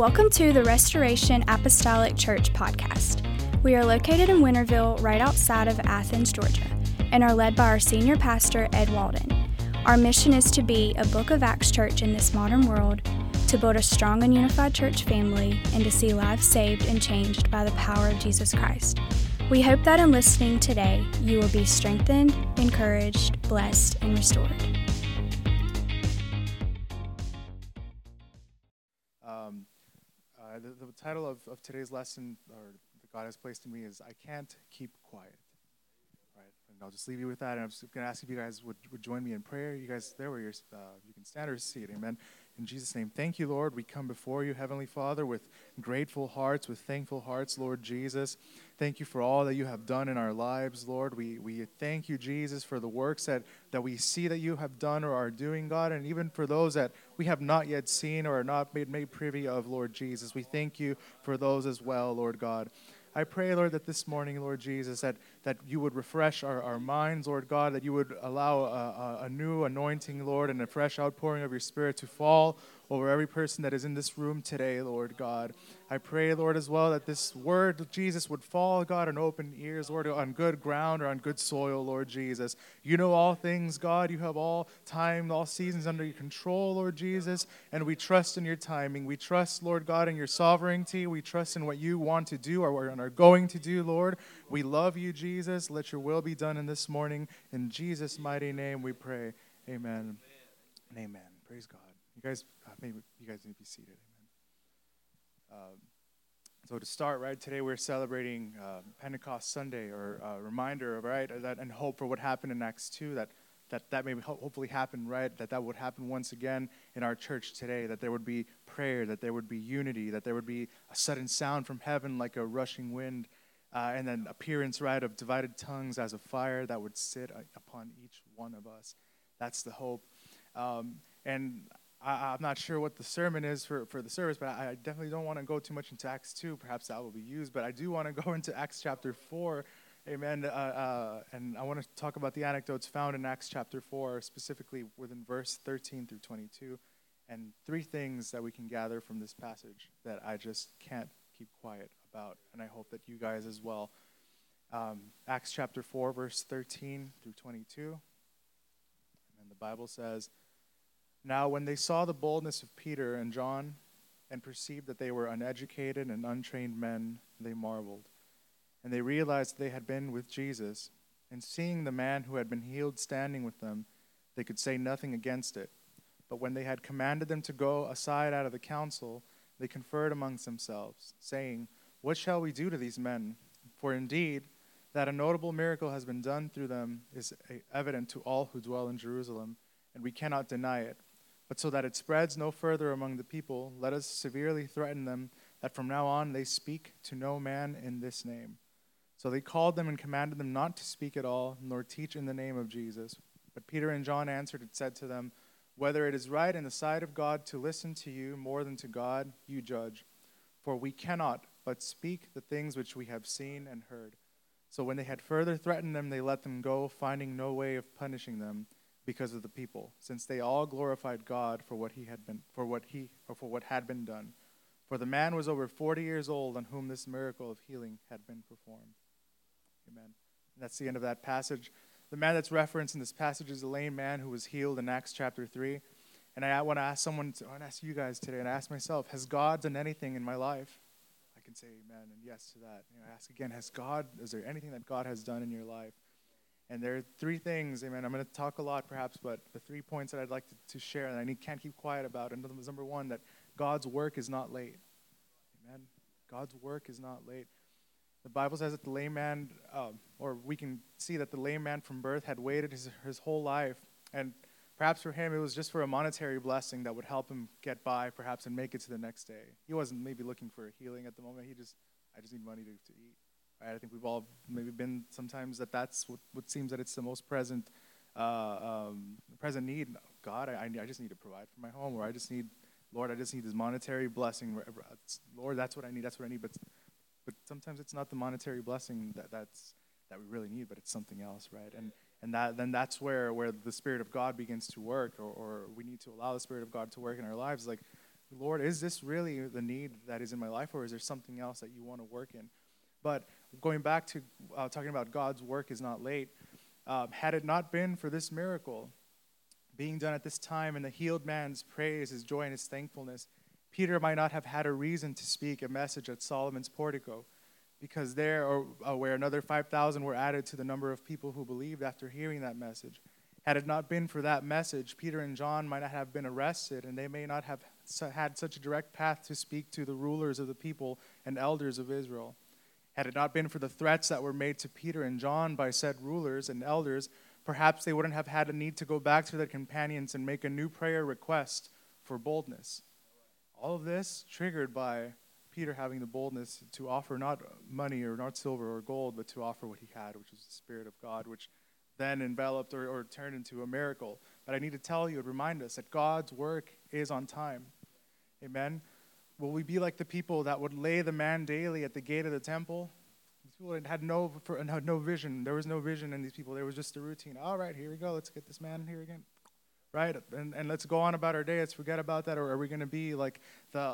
Welcome to the Restoration Apostolic Church podcast. We are located in Winterville, right outside of Athens, Georgia, and are led by our senior pastor, Ed Walden. Our mission is to be a Book of Acts church in this modern world, to build a strong and unified church family, and to see lives saved and changed by the power of Jesus Christ. We hope that in listening today, you will be strengthened, encouraged, blessed, and restored. The title of today's lesson, or that God has placed in me, is I Can't Keep Quiet. Right, and I'll just leave you with that, and I'm just going to ask if you guys would join me in prayer. You guys there where you can stand or sit. Amen. In Jesus' name, thank you, Lord. We come before you, Heavenly Father, with grateful hearts, with thankful hearts, Lord Jesus. Thank you for all that you have done in our lives, Lord. We thank you, Jesus, for the works that we see that you have done or are doing, God, and even for those that we have not yet seen or are not made privy of, Lord Jesus. We thank you for those as well, Lord God. I pray, Lord, that this morning, Lord Jesus, that you would refresh our minds, Lord God, that you would allow a new anointing, Lord, and a fresh outpouring of your Spirit to fall over every person that is in this room today, Lord God. I pray, Lord, as well, that this word, Jesus, would fall, God, on open ears, Lord, on good ground or on good soil, Lord Jesus. You know all things, God. You have all time, all seasons under your control, Lord Jesus, and we trust in your timing. We trust, Lord God, in your sovereignty. We trust in what you want to do or are going to do, Lord. We love you, Jesus. Let your will be done in this morning. In Jesus' mighty name we pray. Amen and amen. Praise God. You guys need to be seated. Amen. So to start, right, today we're celebrating Pentecost Sunday, or a reminder of, right, that and hope for what happened in Acts 2, that may hopefully happen, right, that would happen once again in our church today, that there would be prayer, that there would be unity, that there would be a sudden sound from heaven like a rushing wind, and then appearance, right, of divided tongues as a fire that would sit upon each one of us. That's the hope. And I'm not sure what the sermon is for the service, but I definitely don't want to go too much into Acts 2. Perhaps that will be used, but I do want to go into Acts chapter 4. Amen. And I want to talk about the anecdotes found in Acts chapter 4, specifically within verse 13 through 22, and three things that we can gather from this passage that I just can't keep quiet about, and I hope that you guys as well. Acts chapter 4, verse 13 through 22, and the Bible says, "Now when they saw the boldness of Peter and John and perceived that they were uneducated and untrained men, they marveled. And they realized they had been with Jesus, and seeing the man who had been healed standing with them, they could say nothing against it. But when they had commanded them to go aside out of the council, they conferred amongst themselves, saying, 'What shall we do to these men? For indeed, that a notable miracle has been done through them is evident to all who dwell in Jerusalem, and we cannot deny it. But so that it spreads no further among the people, let us severely threaten them that from now on they speak to no man in this name.' So they called them and commanded them not to speak at all, nor teach in the name of Jesus. But Peter and John answered and said to them, 'Whether it is right in the sight of God to listen to you more than to God, you judge. For we cannot but speak the things which we have seen and heard.' So when they had further threatened them, they let them go, finding no way of punishing them because of the people, since they all glorified God for what had been done. For the man was over 40 years old on whom this miracle of healing had been performed." Amen. And that's the end of that passage. The man that's referenced in this passage is the lame man who was healed in Acts chapter 3. And I want to ask you guys today, and I ask myself, has God done anything in my life? I can say amen and yes to that. I ask again, is there anything that God has done in your life? And there are three things, amen. I'm going to talk a lot perhaps, but the 3 points that I'd like to share and I can't keep quiet about. And number one, that God's work is not late. Amen. God's work is not late. The Bible says that the lame man, or we can see that the lame man from birth had waited his whole life. And perhaps for him, it was just for a monetary blessing that would help him get by, perhaps, and make it to the next day. He wasn't maybe looking for a healing at the moment. I just need money to eat. Right? I think we've all maybe been sometimes that's what seems that it's the most present need. God, I just need to provide for my home, or I just need this monetary blessing. Lord, that's what I need. But sometimes it's not the monetary blessing that we really need, but it's something else, right? And that's where the Spirit of God begins to work, or we need to allow the Spirit of God to work in our lives. Like Lord, is this really the need that is in my life, or is there something else that you want to work in? But going back to talking about God's work is not late, had it not been for this miracle being done at this time and the healed man's praise, his joy, and his thankfulness, Peter might not have had a reason to speak a message at Solomon's portico, because there, or where another 5,000 were added to the number of people who believed after hearing that message. Had it not been for that message, Peter and John might not have been arrested, and they may not have had such a direct path to speak to the rulers of the people and elders of Israel. Had it not been for the threats that were made to Peter and John by said rulers and elders, perhaps they wouldn't have had a need to go back to their companions and make a new prayer request for boldness. All of this triggered by Peter having the boldness to offer not money or not silver or gold, but to offer what he had, which was the Spirit of God, which then enveloped or turned into a miracle. But I need to tell you and remind us that God's work is on time. Amen. Will we be like the people that would lay the man daily at the gate of the temple? These people had no vision. There was no vision in these people. There was just a routine. All right, here we go. Let's get this man here again. Right, and let's go on about our day. Let's forget about that. Or are we going to be like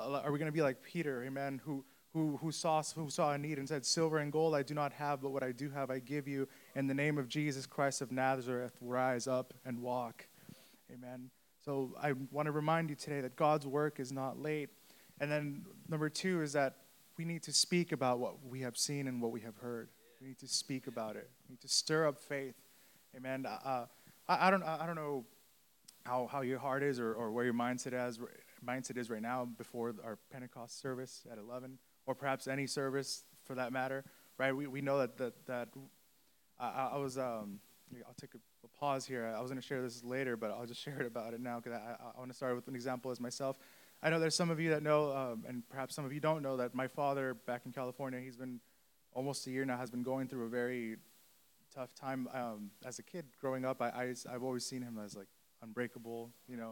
Peter, amen, who saw a need and said, "Silver and gold I do not have, but what I do have I give you. In the name of Jesus Christ of Nazareth, rise up and walk." Amen. So I want to remind you today that God's work is not late. And then number 2 is that we need to speak about what we have seen and what we have heard. We need to speak about it. We need to stir up faith. Amen. I don't know how your heart is or where your mindset is right now before our Pentecost service at 11, or perhaps any service for that matter, right? We know that I was, I'll take a pause here. I was going to share this later, but I'll just share it about it now because I want to start with an example as myself. I know there's some of you that know, and perhaps some of you don't know, that my father back in California, he's been almost a year now, has been going through a very tough time. As a kid growing up, I've always seen him as like unbreakable,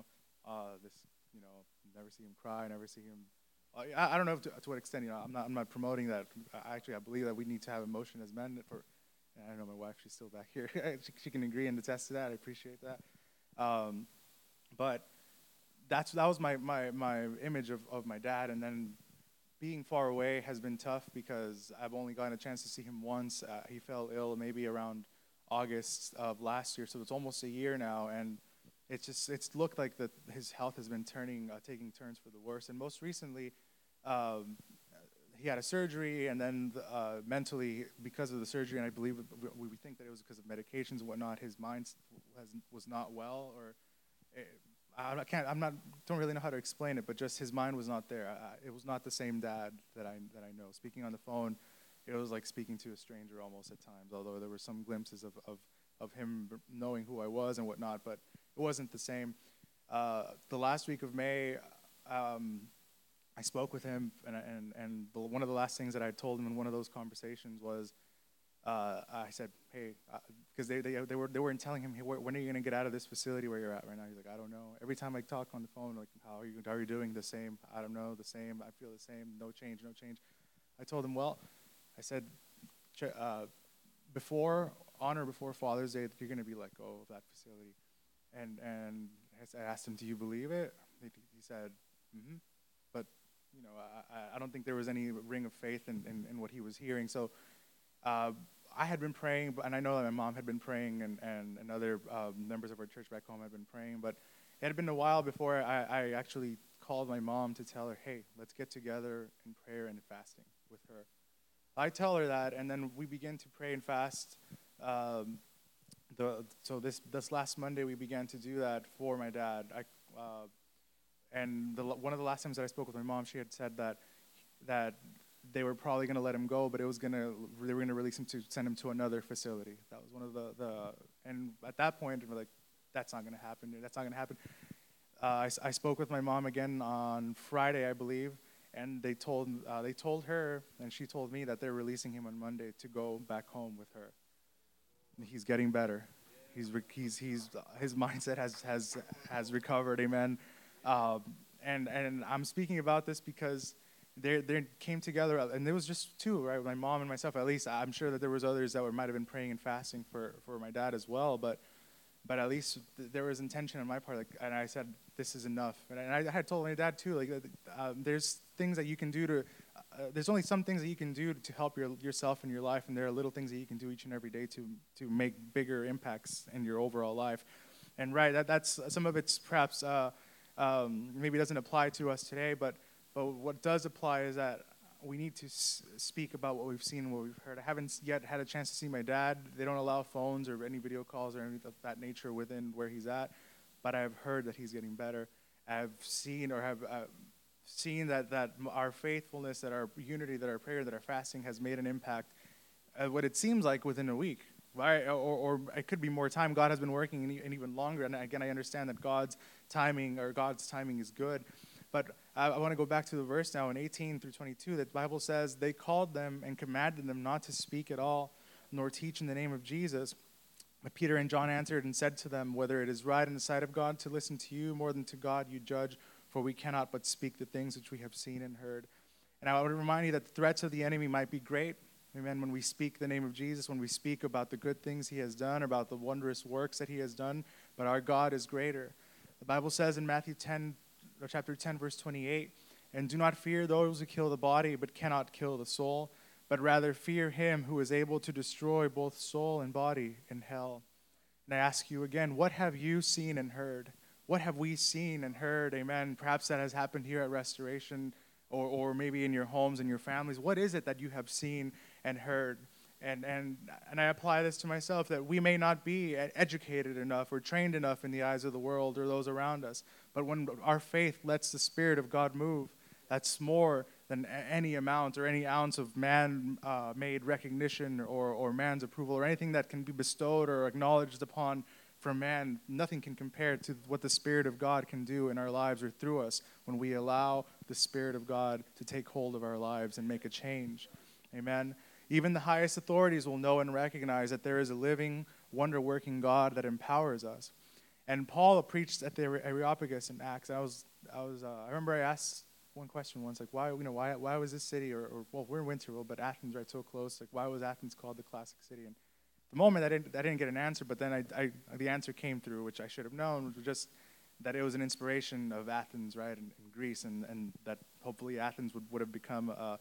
never see him cry, never see him. I don't know to what extent, I'm not promoting that. I believe that we need to have emotion as men. And I know my wife, she's still back here. she can agree and attest to that. I appreciate that. But that was my image of my dad. And then being far away has been tough because I've only gotten a chance to see him once. He fell ill maybe around August of last year, so it's almost a year now, and it's looked like that his health has been taking turns for the worse. And most recently, he had a surgery, and then mentally, because of the surgery, and I believe we think that it was because of medications and whatnot, his mind was not well, or don't really know how to explain it, but just his mind was not there. It was not the same dad that I know. Speaking on the phone, it was like speaking to a stranger almost at times, although there were some glimpses of him knowing who I was and whatnot, but it wasn't the same. The last week of May, I spoke with him, and one of the last things that I told him in one of those conversations was, I said, hey, because they were telling him, hey, when are you going to get out of this facility where you're at right now? He's like, I don't know. Every time I talk on the phone, like, how are you doing? The same. I don't know. The same. I feel the same. No change. I told him, well, I said, before Father's Day, you're going to be let go of that facility. And I asked him, do you believe it? He said, mm-hmm. But, I don't think there was any ring of faith in what he was hearing. So I had been praying, and I know that my mom had been praying, and other members of our church back home had been praying. But it had been a while before I actually called my mom to tell her, hey, let's get together in prayer and fasting with her. I tell her that, and then we begin to pray and fast. So this last Monday, we began to do that for my dad. One of the last times that I spoke with my mom, she had said that they were probably going to let him go, but they were going to release him to send him to another facility. That was one of and at that point, we're like, that's not going to happen. That's not going to happen. I spoke with my mom again on Friday, I believe, and they told her, and she told me that they're releasing him on Monday to go back home with her. He's getting better. His mindset has recovered. Amen. And I'm speaking about this because they came together, and there was just two, right? My mom and myself, at least. I'm sure that there was others that might have been praying and fasting for my dad as well. But but at least there was intention on my part, like, and I said, this is enough. And I had told my dad too, like, there's things that you can do to, there's only some things that you can do to help yourself in your life, and there are little things that you can do each and every day to make bigger impacts in your overall life. And that's some of it's perhaps maybe doesn't apply to us today, but what does apply is that we need to speak about what we've seen, what we've heard. I haven't yet had a chance to see my dad. They don't allow phones or any video calls or anything of that nature within where he's at, but I've heard that he's getting better. I've seen seen that our faithfulness, that our unity, that our prayer, that our fasting has made an impact, what it seems like within a week. Right? Or it could be more time. God has been working and even longer. And again, I understand that God's timing is good. But I want to go back to the verse now in 18 through 22. That the Bible says, they called them and commanded them not to speak at all, nor teach in the name of Jesus. But Peter and John answered and said to them, whether it is right in the sight of God to listen to you more than to God, you judge, for we cannot but speak the things which we have seen and heard. And I would remind you that the threats of the enemy might be great. Amen. When we speak the name of Jesus, when we speak about the good things he has done, about the wondrous works that he has done, but our God is greater. The Bible says in Matthew 10, chapter 10, verse 28, and do not fear those who kill the body, but cannot kill the soul, but rather fear him who is able to destroy both soul and body in hell. And I ask you again, what have you seen and heard? What have we seen and heard? Amen. Perhaps that has happened here at Restoration, or maybe in your homes and your families. What is it that you have seen and heard? And I apply this to myself, that we may not be educated enough or trained enough in the eyes of the world or those around us. But when our faith lets the Spirit of God move, that's more than any amount or any ounce of man-made recognition or man's approval or anything that can be bestowed or acknowledged upon from man. Nothing can compare to what the Spirit of God can do in our lives or through us when we allow the Spirit of God to take hold of our lives and make a change. Amen. Even the highest authorities will know and recognize that there is a living, wonder-working God that empowers us. And Paul preached at the Areopagus in Acts. I remember I asked one question once, like, why was this city, well, we're in Winterville, but Athens right so close, like, why was Athens called the classic city? And the moment I didn't get an answer, but then the answer came through, which I should have known, just that it was an inspiration of Athens, right, in Greece, and that hopefully Athens would have become a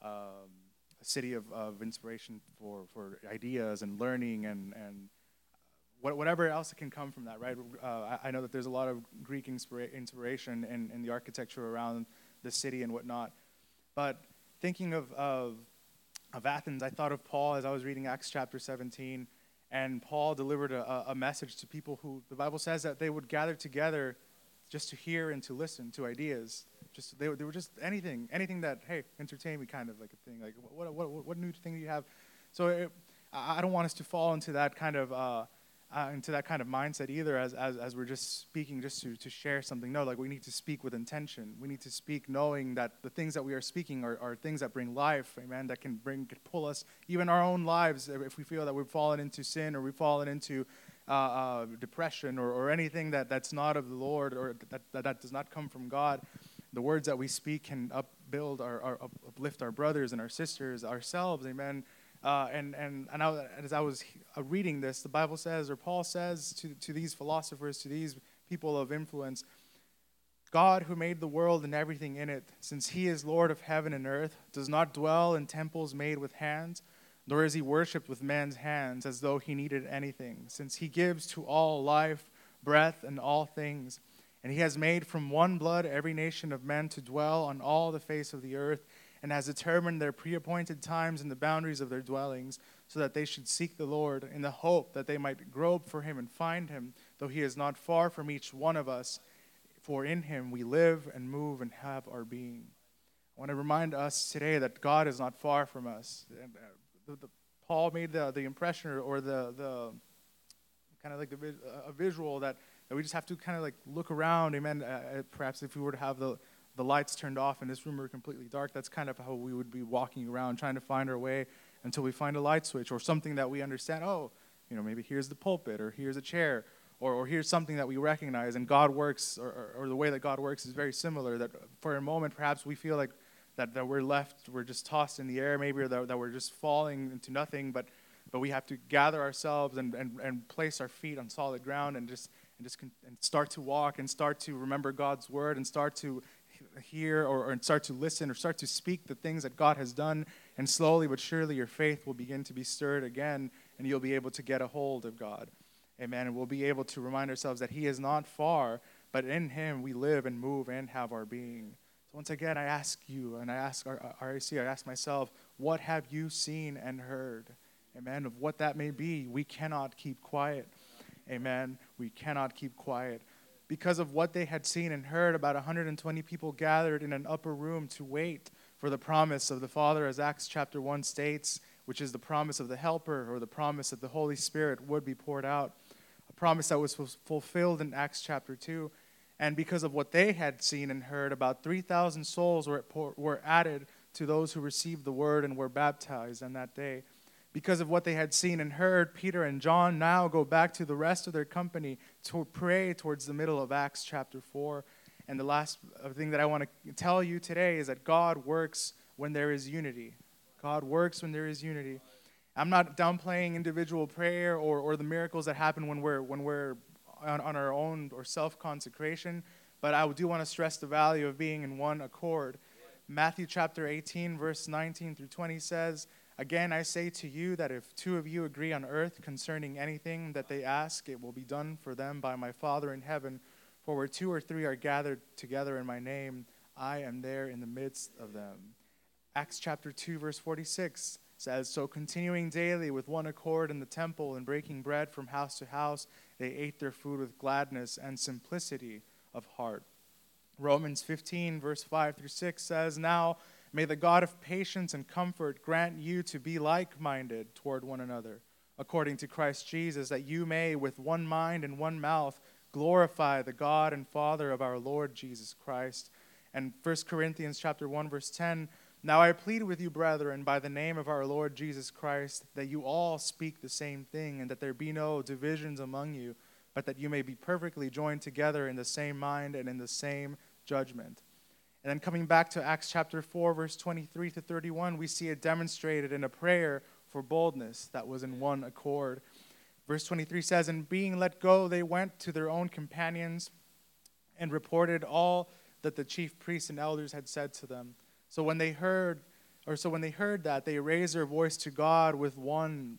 city of inspiration for ideas and learning and whatever else can come from that, right? I know that there's a lot of Greek inspiration in the architecture around the city and whatnot. But thinking of Athens, I thought of Paul as I was reading Acts chapter 17, and Paul delivered a message to people who, the Bible says that they would gather together just to hear and to listen to ideas. They were just anything that, hey, entertain me, kind of like a thing. Like, what new thing do you have? So I don't want us to fall into that kind of mindset either, as we're just speaking just to share something. No, like, we need to speak with intention. We need to speak knowing that the things that we are speaking are things that bring life, amen, that can pull us, even our own lives, if we feel that we've fallen into sin or we've fallen into depression or anything that's not of the Lord or that does not come from God. The words that we speak can uplift our brothers and our sisters, ourselves, amen. And as I was reading this, the Bible says, or Paul says to these philosophers, to these people of influence, God, who made the world and everything in it, since he is Lord of heaven and earth, does not dwell in temples made with hands, nor is he worshipped with man's hands as though he needed anything, since he gives to all life, breath, and all things. And he has made from one blood every nation of men to dwell on all the face of the earth, and has determined their pre-appointed times and the boundaries of their dwellings, so that they should seek the Lord in the hope that they might grope for him and find him, though he is not far from each one of us. For in him we live and move and have our being. I want to remind us today that God is not far from us. Paul made the impression or the kind of like a visual that we just have to kind of like look around, amen. Perhaps if we were to have the lights turned off and this room were completely dark, that's kind of how we would be walking around trying to find our way until we find a light switch or something that we understand. Oh, maybe here's the pulpit or here's a chair or here's something that we recognize. And God works, or the way that God works is very similar, that for a moment perhaps we feel like that we're just tossed in the air maybe, or that we're just falling into nothing. But but we have to gather ourselves and place our feet on solid ground and start to walk and start to remember God's word and start to hear or start to listen or start to speak the things that God has done. And slowly but surely your faith will begin to be stirred again, and you'll be able to get a hold of God. Amen. And we'll be able to remind ourselves that he is not far, but in him we live and move and have our being. So once again, I ask you, and I ask RAC, I ask myself, what have you seen and heard? Amen. Of what that may be, we cannot keep quiet. Amen. We cannot keep quiet. Because of what they had seen and heard, about 120 people gathered in an upper room to wait for the promise of the Father, as Acts chapter 1 states, which is the promise of the Helper, or the promise that the Holy Spirit would be poured out, a promise that was fulfilled in Acts chapter 2. And because of what they had seen and heard, about 3,000 souls were added to those who received the word and were baptized on that day. Because of what they had seen and heard, Peter and John now go back to the rest of their company to pray towards the middle of Acts chapter 4. And the last thing that I want to tell you today is that God works when there is unity. God works when there is unity. I'm not downplaying individual prayer or the miracles that happen when we're on our own or self-consecration, but I do want to stress the value of being in one accord. Matthew chapter 18, verse 19 through 20 says, "Again, I say to you that if two of you agree on earth concerning anything that they ask, it will be done for them by my Father in heaven. For where 2 or 3 are gathered together in my name, I am there in the midst of them." Acts chapter 2, verse 46 says, "So continuing daily with one accord in the temple and breaking bread from house to house, they ate their food with gladness and simplicity of heart." Romans 15, verse 5 through 6 says, "Now may the God of patience and comfort grant you to be like-minded toward one another, according to Christ Jesus, that you may with one mind and one mouth glorify the God and Father of our Lord Jesus Christ." And 1 Corinthians chapter 1, verse 10, "Now I plead with you, brethren, by the name of our Lord Jesus Christ, that you all speak the same thing, and that there be no divisions among you, but that you may be perfectly joined together in the same mind and in the same judgment." And then coming back to Acts chapter 4, verse 23 to 31, we see it demonstrated in a prayer for boldness that was in one accord. Verse 23 says, "And being let go, they went to their own companions and reported all that the chief priests and elders had said to them. So when they heard that, they raised their voice to God with one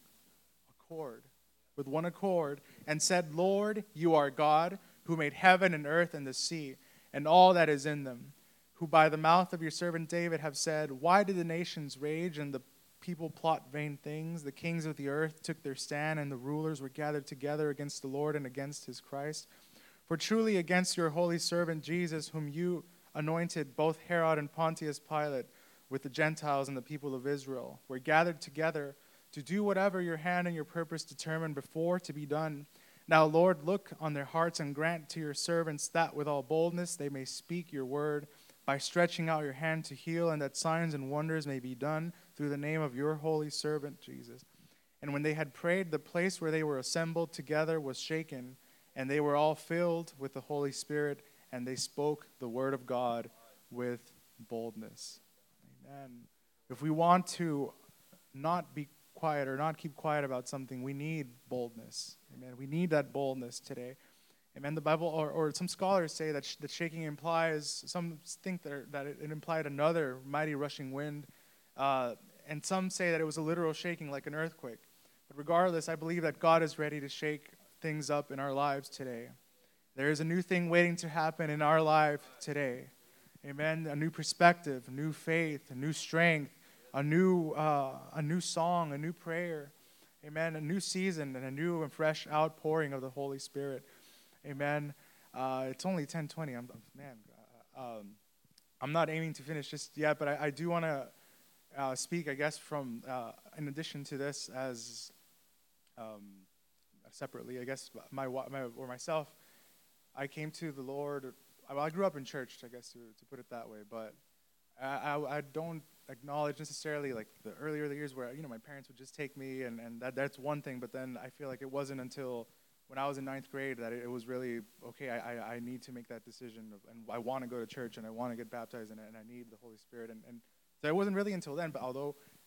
accord, and said, 'Lord, you are God, who made heaven and earth and the sea, and all that is in them, who by the mouth of your servant David have said, why did the nations rage and the people plot vain things? The kings of the earth took their stand, and the rulers were gathered together against the Lord and against his Christ. For truly against your holy servant Jesus, whom you anointed, both Herod and Pontius Pilate, with the Gentiles and the people of Israel, were gathered together to do whatever your hand and your purpose determined before to be done. Now, Lord, look on their hearts and grant to your servants that with all boldness they may speak your word, by stretching out your hand to heal, and that signs and wonders may be done through the name of your holy servant Jesus.' And when they had prayed, the place where they were assembled together was shaken, and they were all filled with the Holy Spirit, and they spoke the word of God with boldness." Amen. If we want to not be quiet or not keep quiet about something, we need boldness. Amen. We need that boldness today. Amen. The Bible, or some scholars say that shaking implies, some think that it implied another mighty rushing wind, and some say that it was a literal shaking like an earthquake. But regardless, I believe that God is ready to shake things up in our lives today. There is a new thing waiting to happen in our life today. Amen. A new perspective, a new faith, a new strength, a new song, a new prayer. Amen. A new season and a new and fresh outpouring of the Holy Spirit. Amen. It's only 10:20. I'm not aiming to finish just yet, but I do want to speak, I guess, from in addition to this as separately. I guess myself. I came to the Lord. I grew up in church, I guess, to put it that way. But I don't acknowledge necessarily like the earlier years where my parents would just take me, and that's one thing. But then I feel like it wasn't until when I was in 9th grade that it was really okay. I need to make that decision, and I want to go to church, and I want to get baptized, and I need the Holy Spirit. And so it wasn't really until then. But although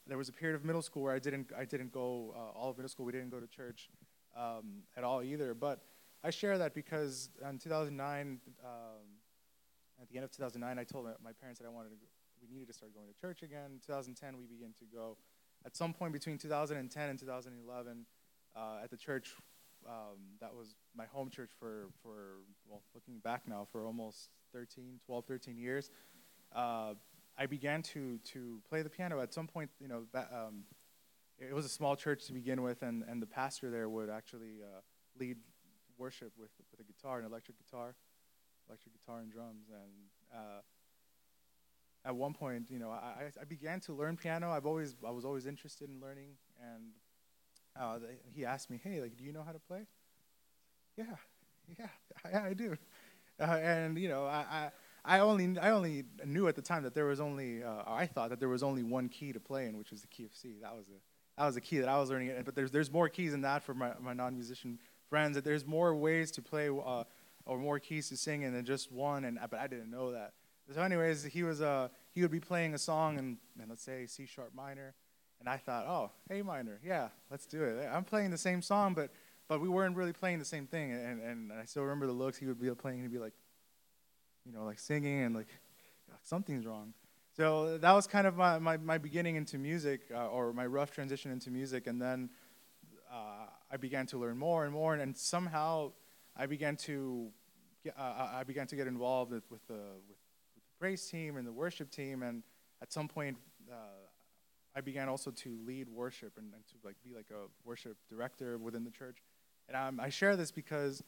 there was a period of middle school where I didn't go all of middle school. We didn't go to church at all either. But I share that because in 2009, at the end of 2009, I told my parents that we needed to start going to church again. In 2010, we began to go. At some point between 2010 and 2011, at the church that was my home church for looking back now, for almost 12, 13 years. I began to play the piano. At some point, it was a small church to begin with, and the pastor there would actually lead worship with a guitar, an electric guitar and drums. And at one point, I began to learn piano. I was always interested in learning, and he asked me, "Hey, do you know how to play?" Yeah, I do. And I only knew at the time that there was only I thought that there was only one key to play in, which was the key of C. That was the key that I was learning. But there's more keys than that for my non-musician friends. That there's more ways to play or more keys to sing in than just one. But I didn't know that. So anyways, he would be playing a song in let's say C sharp minor, and I thought, oh, A minor, yeah, let's do it. I'm playing the same song, but we weren't really playing the same thing. And I still remember the looks he would be playing. He'd be like, like singing and like something's wrong. So that was kind of my beginning into music, or my rough transition into music. And then I began to learn more and more, and somehow I began to get involved with the praise team and the worship team. And at some point, I began also to lead worship and to be like a worship director within the church. And I share this because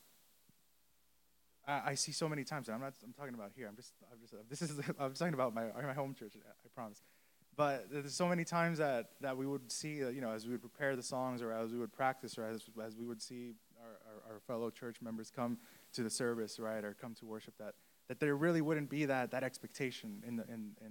I see so many times, and I'm talking about here. I'm talking about my home church. I promise. But there's so many times that we would see, as we would prepare the songs, or as we would practice, or as we would see our fellow church members come to the service, right, or come to worship, that there really wouldn't be that expectation in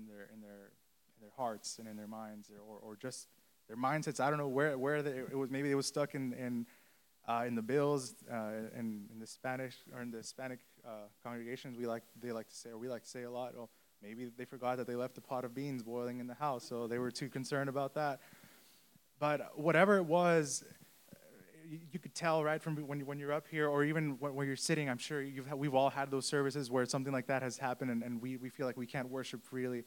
their hearts and in their minds, or just their mindsets. I don't know where it was. Maybe it was stuck in the Bills, in the Spanish or in the Hispanic congregations. We like to say a lot. Well, maybe they forgot that they left a pot of beans boiling in the house, so they were too concerned about that. But whatever it was, you could tell right from when you're up here, or even when you're sitting. I'm sure we've all had those services where something like that has happened, and we feel like we can't worship freely.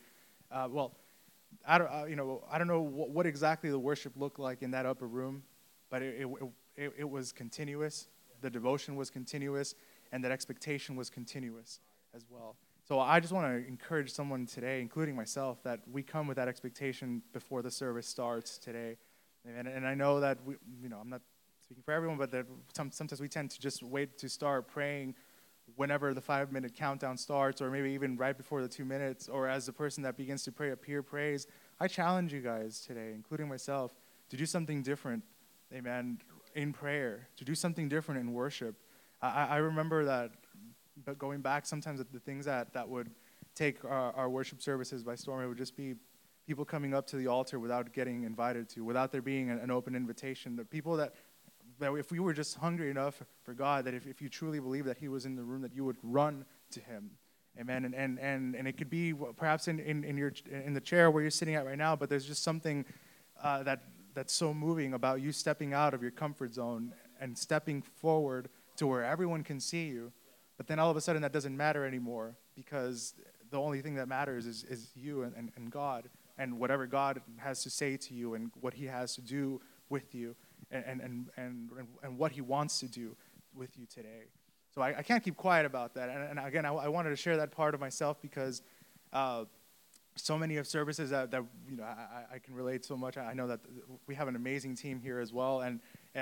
I don't know what exactly the worship looked like in that upper room, but it was continuous. The devotion was continuous, and that expectation was continuous as well. So I just want to encourage someone today, including myself, that we come with that expectation before the service starts today. And I know that I'm not speaking for everyone, but that sometimes we tend to just wait to start praying whenever the 5-minute countdown starts, or maybe even right before the 2 minutes, or as the person that begins to pray a peer praise. I challenge you guys today, including myself, to do something different, amen, in prayer, to do something different in worship. I remember that, but going back, sometimes the things that would take our worship services by storm, it would just be people coming up to the altar without getting invited to, without there being an open invitation. The people that if we were just hungry enough for God, that if you truly believe that He was in the room, that you would run to Him, amen. And it could be perhaps in the chair where you're sitting at right now, but there's just something that's so moving about you stepping out of your comfort zone and stepping forward to where everyone can see you. But then all of a sudden that doesn't matter anymore, because the only thing that matters is you and God, and whatever God has to say to you, and what He has to do with you, and what He wants to do with you today. So I can't keep quiet about that. And again, I wanted to share that part of myself, because so many of services that I can relate so much. I know that we have an amazing team here as well, and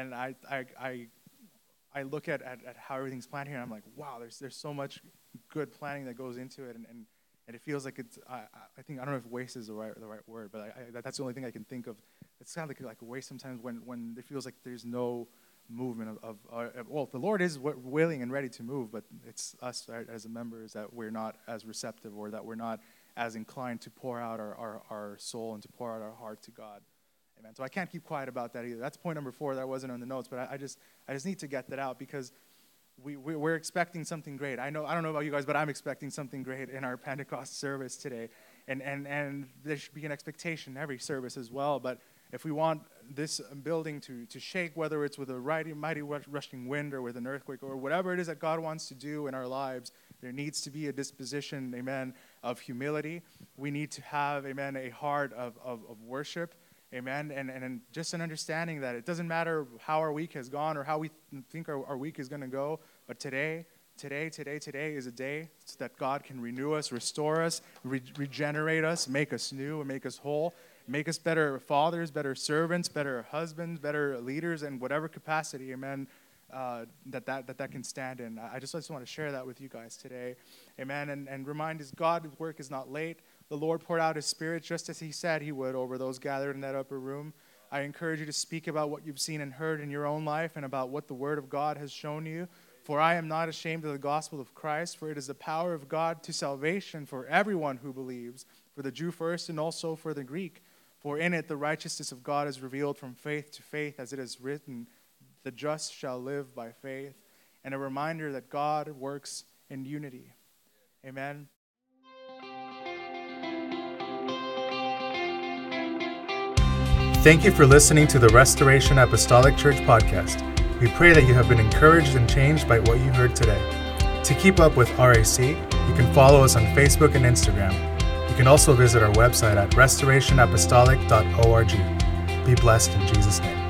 I look at how everything's planned here, and I'm like, wow, there's so much good planning that goes into it, and it feels like it's. I think, I don't know if waste is the right word, but that's the only thing I can think of. It's kind of like a waste sometimes when it feels like there's no movement of the Lord is willing and ready to move, but it's us, right, as members, that we're not as receptive, or that we're not as inclined to pour out our soul and to pour out our heart to God. Amen. So I can't keep quiet about that either. That's point number 4. That wasn't on the notes, but I just need to get that out, because we're expecting something great. I don't know about you guys, but I'm expecting something great in our Pentecost service today. And there should be an expectation every service as well. But if we want this building to shake, whether it's with a mighty rushing wind or with an earthquake or whatever it is that God wants to do in our lives, there needs to be a disposition, amen, of humility. We need to have, amen, a heart of worship, amen, and just an understanding that it doesn't matter how our week has gone or how we think our week is going to go, but today is a day so that God can renew us, restore us, regenerate us, make us new, and make us whole, make us better fathers, better servants, better husbands, better leaders in whatever capacity, amen, that can stand in. I just want to share that with you guys today, amen, and remind us God's work is not late. The Lord poured out His Spirit just as He said He would over those gathered in that upper room. I encourage you to speak about what you've seen and heard in your own life and about what the Word of God has shown you. For I am not ashamed of the gospel of Christ, for it is the power of God to salvation for everyone who believes, for the Jew first and also for the Greek. For in it the righteousness of God is revealed from faith to faith, as it is written, the just shall live by faith. And a reminder that God works in unity. Amen. Thank you for listening to the Restoration Apostolic Church podcast. We pray that you have been encouraged and changed by what you heard today. To keep up with RAC, you can follow us on Facebook and Instagram. You can also visit our website at restorationapostolic.org. Be blessed in Jesus' name.